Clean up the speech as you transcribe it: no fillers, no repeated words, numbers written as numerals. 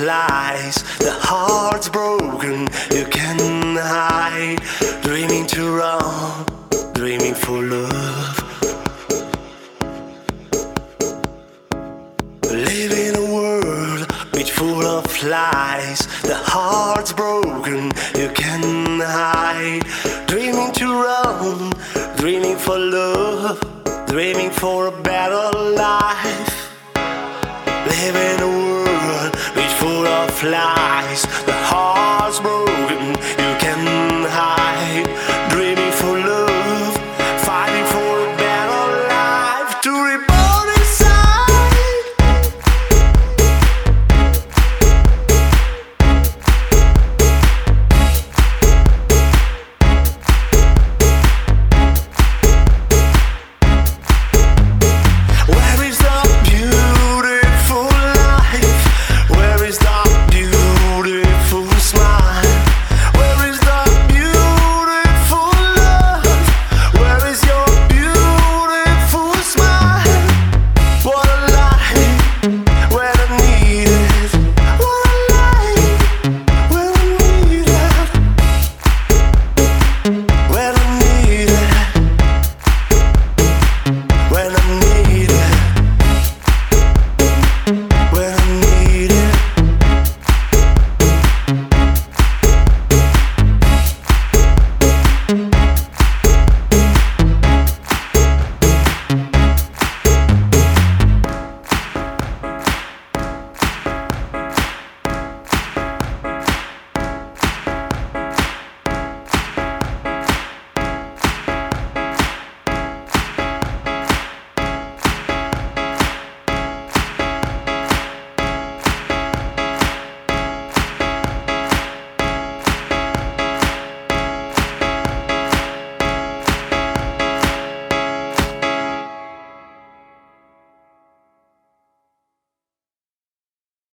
lies. The heart's broken, you can hide. Dreaming to run, dreaming for love. Live in a world which full of lies. The heart's broken, you can hide. Dreaming to run, dreaming for love, dreaming for a better life. Live in a world which full of lies.